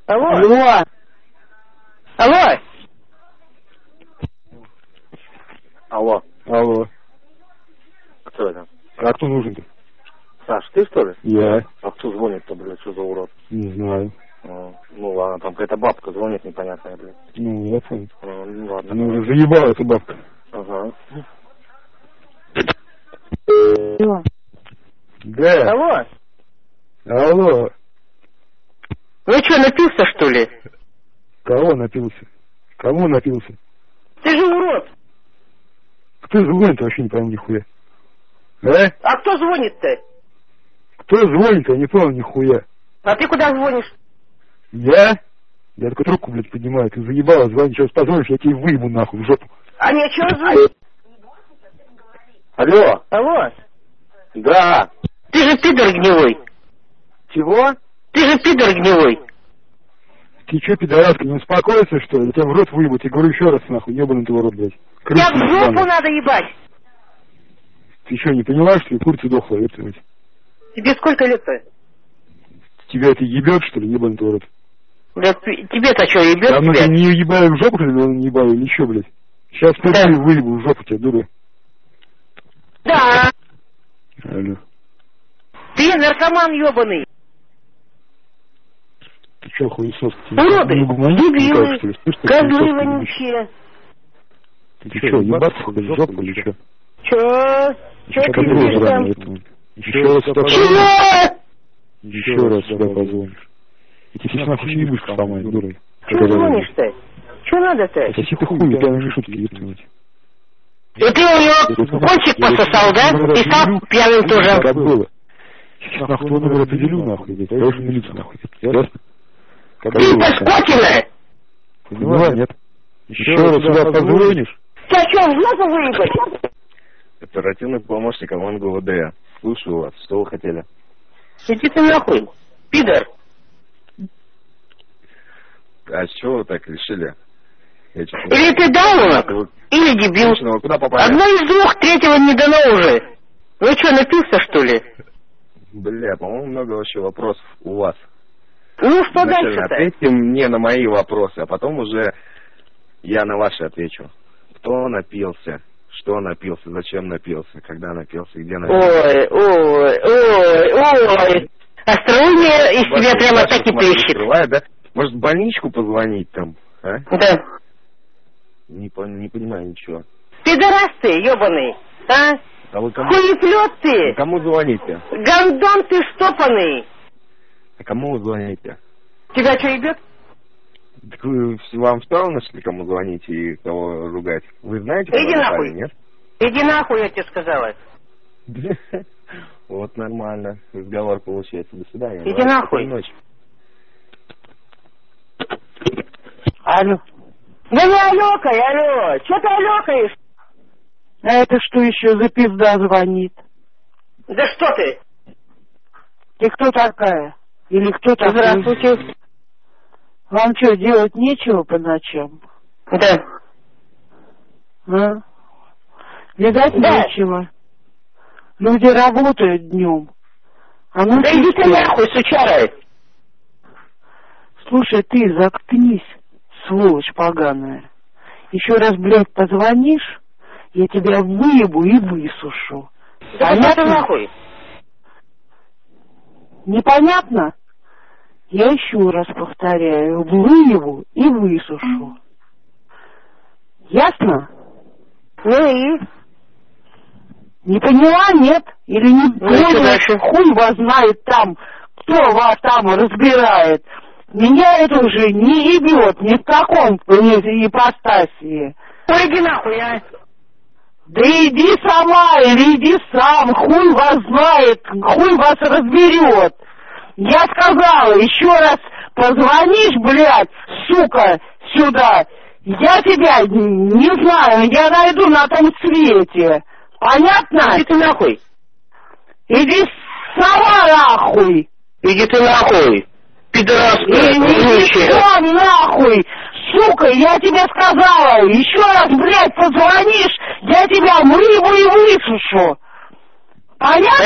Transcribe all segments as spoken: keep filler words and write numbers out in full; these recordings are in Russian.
Алло. Алло. Алло. Алло. Алло. Кто это? А кто нужен-то? Саш, ты что ли? Я. А кто звонит-то, блядь, что за урод? Не знаю. Ну, ну ладно, там какая-то бабка звонит непонятная, блядь. Ну, я понял. Ну, ну ладно. Ну, уже заебала эта бабка. Ага. Алло. Да. Алло. Алло. Ну что, напился, что ли? Кого напился? Кому напился? Ты же урод. Кто звонит, вообще не пойму нихуя. А? А кто звонит-то? Кто звонит, я не понял нихуя. А ты куда звонишь? Я? Я только трубку, блядь, поднимаю. Ты заебала, звони, сейчас позвонишь, я тебе выебу нахуй в жопу. А мне что звонить? Алло. Алло. Да. Ты же пидор гнилой. Чего? Ты же пидор гнилой. Ты че, пидораска, не успокоишься, что ли? Я тебя в рот выебу, тебе говорю еще раз, нахуй, ебаный ты в рот, блядь. Тебя в жопу надо ебать. Ты что, не поняла, что ли? Курица дохла, ёпта, блядь. Тебе сколько лет-то? Тебя это ебет, что ли, ебаный ты в рот? Да тебе-то что, ебет А ну тебя? ты не ебаю в жопу, что ли, не ебаю, или еще, блядь? Сейчас Да. пойду выебу в жопу тебя, дура. Да. Алло. Ты наркоман ебаный. Ты что, хуесос? Уроды, дебилы, козлы Ты вонючие. что, ебаться, хуй, в жопу или что? Чё? Чё ты пиздишь там? Еще раз сюда Чего? Еще раз сюда позвонишь. И тебе сейчас нахуй ебушку сломает, дура. Чё звонишь-то? Чё надо-то? Соси ты хуй, я не шутки, ебать. И ты у него кончик пососал, да? И стал пьяным тоже. Как было. Сейчас нахуй твой номер определю, нахуй, блядь. Я уже милицию, нахуй. Ясно? Как Ты было. скотина! Поняла, нет? Еще раз сюда позвонишь. Тебя что, в жопу выебать? Оперативный помощник ОМОН ГУВД. Слушаю вас. Что вы хотели? Иди ты нахуй, пидор. А с чего вы так решили? Я чё- Или ты даунок, или дебил. Вы куда попали? Одно из двух, третьего не дано уже. Ну что, напился, что ли? Бля, по-моему, много вообще вопросов у вас. Ну, что Вначале дальше-то? ответьте мне на мои вопросы, а потом уже я на ваши отвечу. Кто напился? Что напился? Зачем напился? Когда напился? Где напился? Ой, ой, ой, ой. Остроумие из тебя прямо так и плещет. Открывает, да? Может, в больничку позвонить там? А? Да. Не, по- не понимаю ничего. Пидорас ты, ебаный, а? А вы кому, Хуеплет вы ты, кому звоните? гондон ты штопанный. А кому вы звоните? Тебя что, ебет? Так вы, вам все равно, что ли, кому звоните и кого ругать? Вы знаете, кого Иди напали, нахуй. нет? Иди нахуй, я тебе сказала. Вот нормально. Разговор получается. До свидания. Иди нахуй. Ночь. Алло. Да не алёкай, алло. Че ты алёкаешь? А это что еще за пизда звонит? Да что ты? Ты кто такая? Или кто такой? Здравствуйте. Вам что, делать нечего по ночам? Да. А? Видать, Да. нечего. Люди работают днем. А ну, Да иди ты нахуй, сучара. слушай, ты заткнись, сволочь поганая. Еще раз, блядь, позвонишь, я тебя выебу и высушу. Да пошла ты нахуй. Непонятно? Я еще раз повторяю, выебу и высушу. Ясно? Ну и? Не поняла, нет? Или не Ну и что поняла? дальше? Хуй вас знает там, кто вас там разбирает. Меня это уже не ебет ни в каком ипостаси. Ну иди нахуй, а. Да иди сама или иди сам, хуй вас знает, хуй вас разберет. Я сказала, еще раз позвонишь, блядь, сука, сюда, я тебя не знаю, я найду на том свете. Понятно? Иди ты нахуй. Иди сама нахуй. Иди ты нахуй. Пидораска, Иди сам нахуй. Сука, я тебе сказала, еще раз, блядь, позвонишь, я тебя выебу и высушу.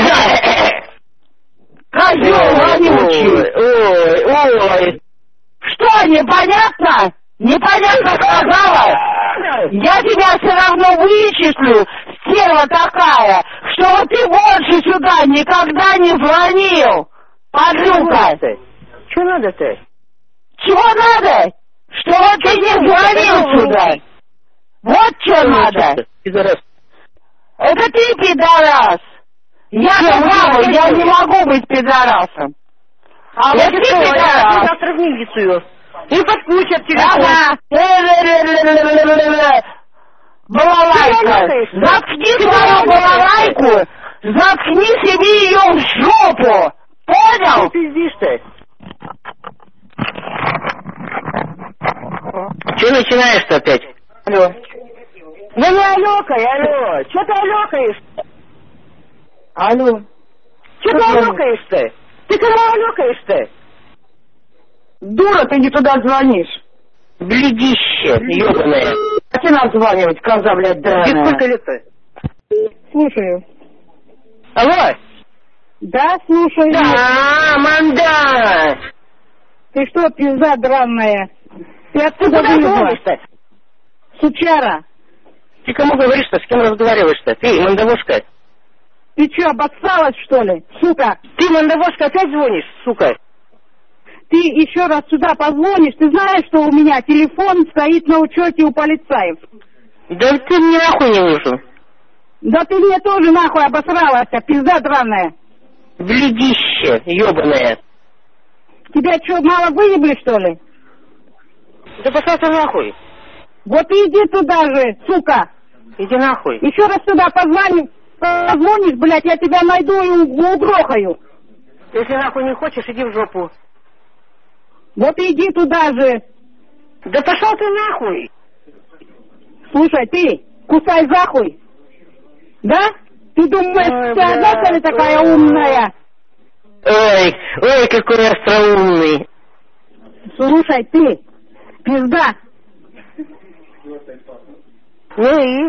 Понятно? Козел вонючий. Ой, ой, ой. Что, непонятно? Непонятно сказала? Я тебя все равно вычислю, стерва такая, что вот ты больше сюда никогда не звонил. Подлюка. Что надо-то? Чего надо? Что вот ты не звонил сюда. Вот что надо. Пидорас. Это ты пидорас. Я мама, я не могу быть пидорасом. А вот ты пидорас. Завтра в милицию. И подключат тебя. Ага. Балалайка. Заткни свою балалайку. Заткни себе ее в жопу. Понял? Что пиздишь-то? Че начинаешь-то опять? Алло. Да не алёкай, алло. Че ты алёкаешь? Алло. Че ты алёкаешь-то? Ты кого алёкаешь-то? Дура, ты не туда звонишь. Бледище, ёбаное. А ты названивать, коза, блядь, драная. Тебе сколько лет-то? Слушаю. Алло? Да, слушаю. Да, манда. Ты что, пизда драная? Ты откуда вылезла? Сучара. Ты кому говоришь-то? С кем разговариваешь-то? Ты, мандавошка. Ты что, обоссалась, что ли? Сука. Ты, мандавошка, опять звонишь, сука? Ты еще раз сюда позвонишь, ты знаешь, что у меня телефон стоит на учете у полицаев. Да ты мне нахуй не нужен. Да ты мне тоже нахуй обосралась, пизда драная. Бледище, ёбаное. Тебя что, мало выебли, что ли? Да пошла ты нахуй. Вот иди туда же, сука. Иди нахуй. Еще раз сюда позвони, позвонишь, блядь, я тебя найду и угрохаю. Если нахуй не хочешь, иди в жопу. Вот иди туда же. Да пошел ты нахуй. Слушай, ты, кусай захуй. Да? Ты думаешь, Ой, ты одна, что ли, такая ой. умная? Ой, ой, какой остроумный. Слушай, ты, пизда. Ну и?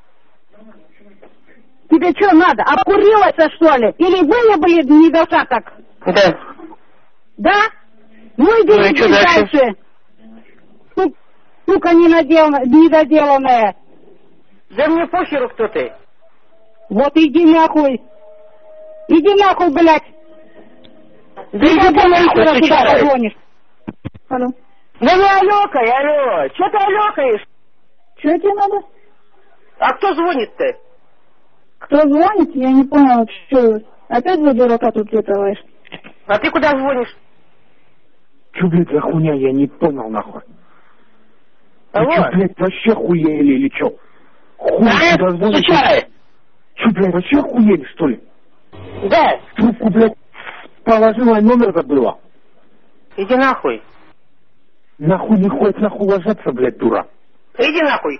Тебе что надо, обкурилась, что ли? Или выебали недостаток? Да. Да? Ну иди, Ну и иди что дальше? дальше. Су- Сука ненадел- недоделанная. Да мне похеру, кто ты. Вот иди нахуй. Иди нахуй, блядь. Да Ты иди ты когда нахуй, сюда сучара. позвонишь? Алло. Да не алёкай, алло. Че ты алёкаешь? Че тебе надо? А кто звонит-то? Кто звонит? Я не понял, что... Опять за дурака тут летаешь? А ты куда звонишь? Че, блядь, за хуйня, я не понял, нахуй. Алло? Вы че, блядь, вообще хуели или че? Хуй Да, сюда звоните. сучара. Че, блядь, вообще хуели, что ли? Да. Трубку, блядь, положила и номер забыла. Иди нахуй. Нахуй не хочет нахуй ложаться, блядь, дура. Иди нахуй.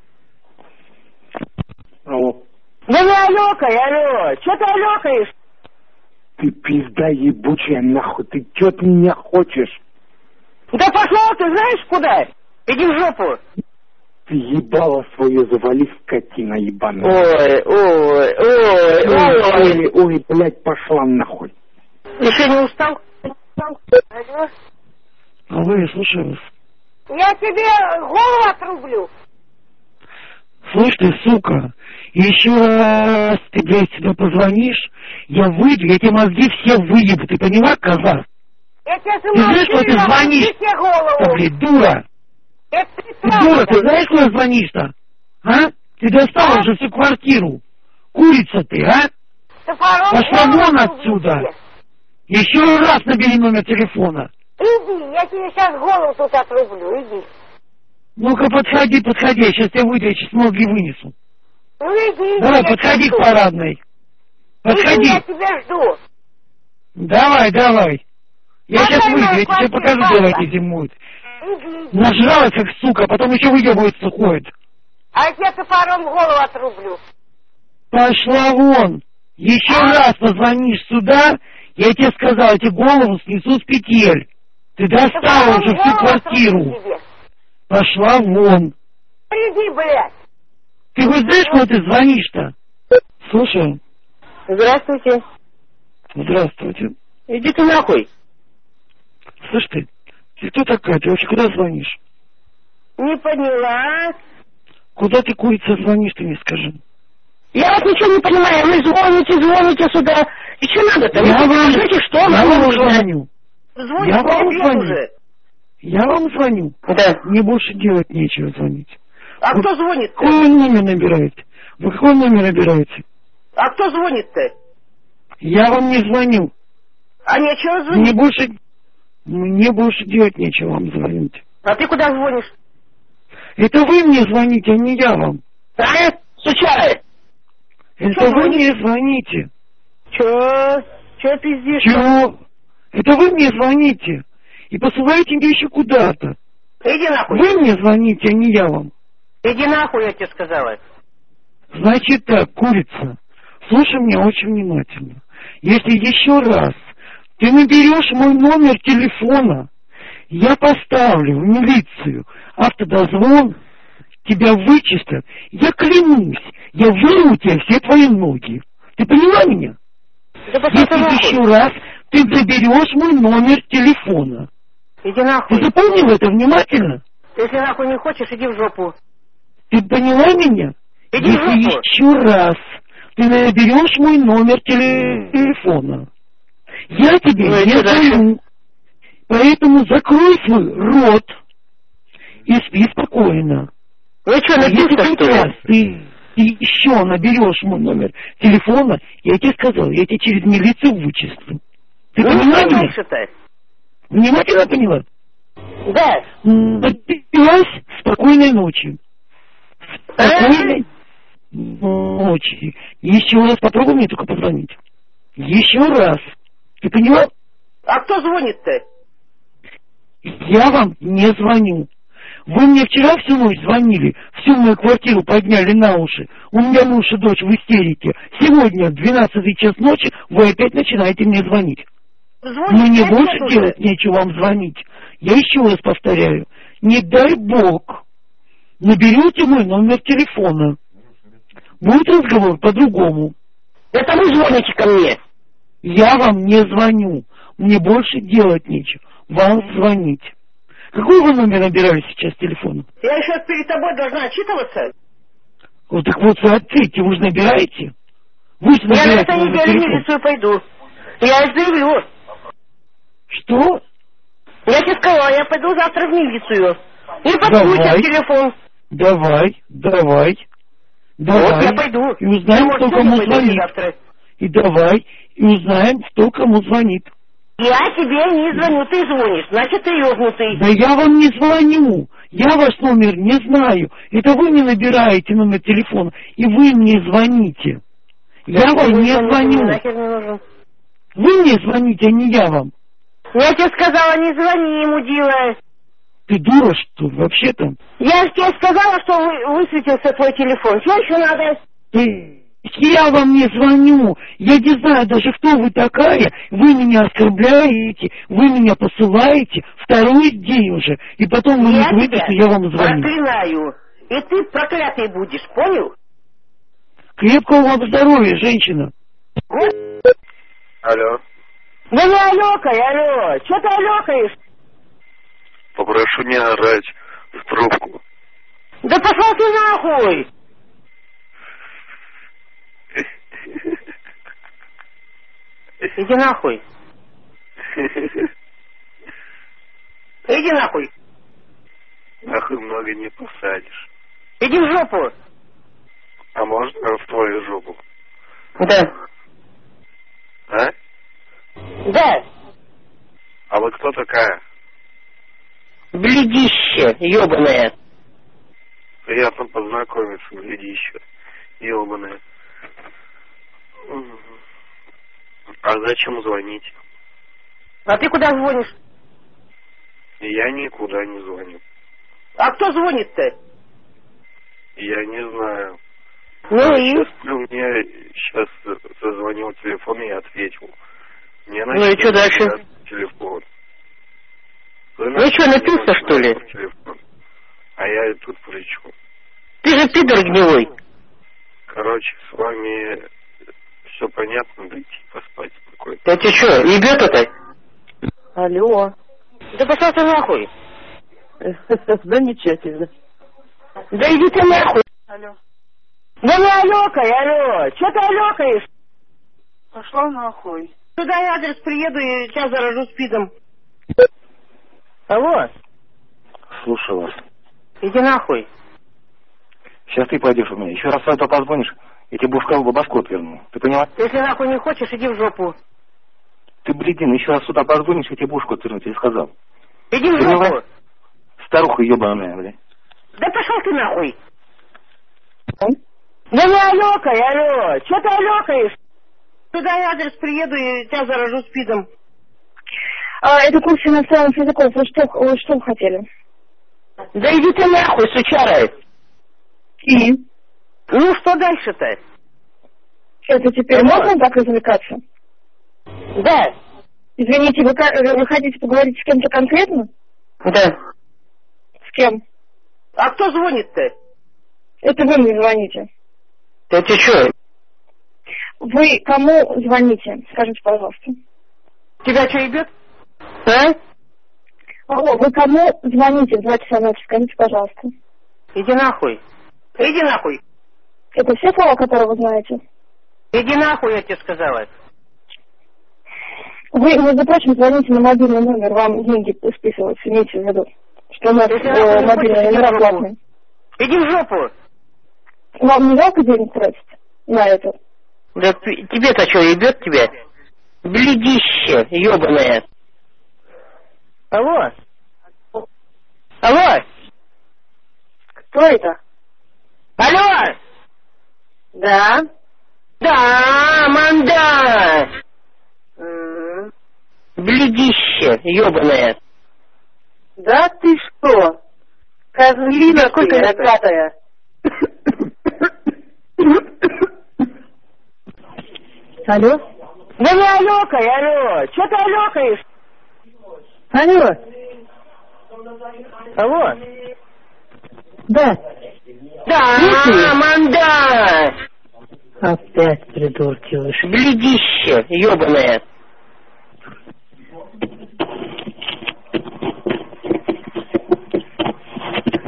Алло. Да не алёкай, алло. Че ты алёкаешь? Ты пизда ебучая, нахуй. Ты че от меня хочешь? Да пошел ты знаешь куда? Иди в жопу. Ты ебало свое завали, скотина ебаная. Ой, ой, ой, Ой, ой. ой, ой, блядь, пошла нахуй. Еще не устал? Алло. Алло, я слушаю вас. Я тебе голову отрублю. Слышь ты, сука, еще раз ты, блядь, сюда позвонишь, я выйду, я тебе мозги все выебу, ты поняла, коза? Я тебе Ты знаешь, куда ты звонишь? тебе голову. Да, блядь, дура! Это ты Ты дура, ты знаешь, куда звонишь-то? А? Ты достала уже всю квартиру. Курица ты, а? Топором Пошла голову вон отрублю отсюда. тебе. Еще раз набери номер телефона. Иди, я тебе сейчас голову тут отрублю, иди. Ну-ка, подходи, подходи, я сейчас тебя выйду, я сейчас мозги вынесу. Ну иди, иди. Давай, я подходи тебя к жду. парадной. Подходи. Иди, я тебя жду. Давай, давай. Я Давай, сейчас выйду, давай, я тебе хватит, покажу, хватит. где эти зимуют. Иди, иди. Нажралась, как сука, потом еще выебывается, ходит. А я тебе топором голову отрублю. Пошла вон. Еще А? раз позвонишь сюда, я тебе сказал, я тебе голову снесу с петель. Ты достала Топором уже всю голову квартиру. отрублю тебе. Пошла вон. Иди, блядь. Ты хоть знаешь, куда ты звонишь-то? Слушай. Здравствуйте. Здравствуйте. Иди ты нахуй. Слышь ты, Ты кто такая? Ты вообще куда звонишь? Не поняла. Куда ты, курица, звонишь, ты мне скажи? Я вас ничего не понимаю. Вы звоните, звоните сюда. И что надо-то? Я Вы вам, скажите, что я вам вам нужно? звоню. Звоните, Я вам ответ звоню. уже. Я вам звоню. Да. Мне больше делать нечего звонить. А Вы кто звонит-то? какой номер набираете? Вы какой номер набираете? А кто звонит-то? Я вам не звоню. А нечего Мне звонить. больше, мне больше делать нечего вам звонить. А ты куда звонишь? Это вы мне звоните, а не я вам. А? Сучары! Это Что вы звонишь? мне звоните. Чё? Чё пиздишь? Чего? Это вы мне звоните. И посылаете меня еще куда-то. Иди нахуй. Вы мне звоните, а не я вам. Иди нахуй, я тебе сказала. Значит так, курица, слушай меня очень внимательно. Если еще раз ты наберешь мой номер телефона, я поставлю в милицию автодозвон, тебя вычистят. Я клянусь, я вырву тебе все твои ноги. Ты поняла меня? Да пошла ты Если нахуй. еще раз ты наберешь мой номер телефона. Иди нахуй. Ты запомнил это внимательно? Если нахуй не хочешь, иди в жопу. Ты поняла меня? Иди в Если жопу. еще раз ты наберешь мой номер телефона, я тебе Ну и не что дальше? звоню. Поэтому закрой свой рот и спи спокойно. Ну что, А если напился, хоть что раз ли? ты, ты еще наберешь мой номер телефона, я тебе сказал, я тебе через милицию вычислю. Ты Ну поняла что меня? дальше-то? Внимательно поняла? Да. Напилась, спокойной ночи. А? Спокойной ночи. Еще раз попробуй мне только позвонить. Еще раз. Ты поняла? А кто звонит-то? Я вам не звоню. Вы мне вчера всю ночь звонили, всю мою квартиру подняли на уши. У меня муж и дочь в истерике. Сегодня в двенадцатый час ночи вы опять начинаете мне звонить. Звонит Мне пять больше лет уже. делать нечего вам звонить. Я еще раз повторяю. Не дай бог. Наберете мой номер телефона. Будет разговор по-другому. Это вы звоните ко мне. Я вам не звоню. Мне больше делать нечего. Вам звонить. Какой вы номер набирали сейчас телефона? Я еще перед тобой должна отчитываться. Вот так вот ответьте, вы же набираете. Вы же Я на набираете этой номер неделе в телефона. милицию пойду. Я заявлю. Что? Я тебе сказала, я пойду завтра в милицию. И подключу Давай. телефон. Давай, давай. Давай. Вот я пойду. И узнаем, Я, кто может, кому сегодня пойду или звонит. завтра. И давай, и узнаем, кто кому звонит. Я тебе не звоню, ты звонишь, значит ты ёбнутый. Да я вам не звоню. Я ваш номер не знаю. Это вы мне набираете номер телефона, и вы мне звоните. Я Да вам ты не звони, звоню. ты нахер не нужен. Вы мне звоните, а не я вам. Я тебе сказала, не звони ему, мудила. Ты дура, что ли, вообще-то? Я же тебе сказала, что вы, высветился твой телефон. Что еще надо? Ты... Я вам не звоню. Я не знаю даже, кто вы такая. Вы меня оскорбляете, вы меня посылаете второй день уже. И потом вы мне Я говорите, тебя что я вам звоню. проклинаю. И ты проклятый будешь, понял? Крепкого вам здоровья, женщина. Вот. Алло. Да не алёкай, алё. Что ты алёкаешь? Попрошу не орать в трубку. Да пошел ты нахуй! Иди нахуй. Иди нахуй. Нахуй много не посадишь. Иди в жопу. А можно в твою жопу? Да. А? Да. А вы кто такая? Бледище, ёбаное. Приятно познакомиться, глядище. Ёбаное. А зачем звонить? А ты куда звонишь? Я никуда не звоню. А кто звонит-то? Я не знаю. Ну и? Сейчас ты мне сейчас зазвонил телефон, и я ответил. Мне Ну и что дальше? Телефон. Ну что, напился, что ли? Телефон. А я тут при чем? Ты же пидор гнилой. Короче, с вами все понятно, дайте поспать спокойно. Да ты что, ебет это? Алло. Да пошла ты нахуй. Замечательно. Да иди ты нахуй. Алло. Да не алёкай, алло. Чё ты алёкаешь? Пошла нахуй. Туда я адрес приеду и сейчас заражу спидом. Алло. Слушаю вас. Иди нахуй. Сейчас ты пойдешь у меня. Еще раз сюда позвонишь, я тебе башку, башку отверну. Ты поняла? Если нахуй не хочешь, иди в жопу. Ты, блядин, еще раз сюда позвонишь, я тебе башку отверну, тебе сказал. Иди в Поняла? жопу. Старуха ебаная, блядь. Да пошел ты нахуй. Да не алёкай, алло. Чё ты алёкаешь? Туда я адрес приеду и тебя заражу спидом. А, это курс иностранных языков. Вы что, вы что вы хотели? Да иди ты нахуй, сучара. И? Ну, что дальше-то? Это теперь Да. можно так развлекаться? Да. Извините, вы, ка- вы хотите поговорить с кем-то конкретно? Да. С кем? А кто звонит-то? Это вы мне звоните. Это что? Вы кому звоните? Скажите, пожалуйста. Тебя что, ебет? А? Алло, вы кому звоните в два часа ночи? Скажите, пожалуйста. Иди нахуй. Иди нахуй. Это все слова, которые вы знаете? Иди нахуй, я тебе сказала. Вы, между прочим, звоните на мобильный номер, вам деньги списываются, имейте в виду. Что у нас Если э, нахуй не мобильные хочешь, иди номера в жопу. платные. Иди в жопу. Вам не жалко денег тратить на это? Да т- тебе-то что, ебет тебя? Бледище, ебаное. Алло? Алло? Кто это? Алло? Да. Да, манда. М. Бледище, ебаное. Да ты что? Козлина ты, рогатая. Алло? Да не алёкай, алло. Чё ты алёкаешь? Алло? Алло? Да. Да, манда. Опять придурки вышли. Бледище, ебаное.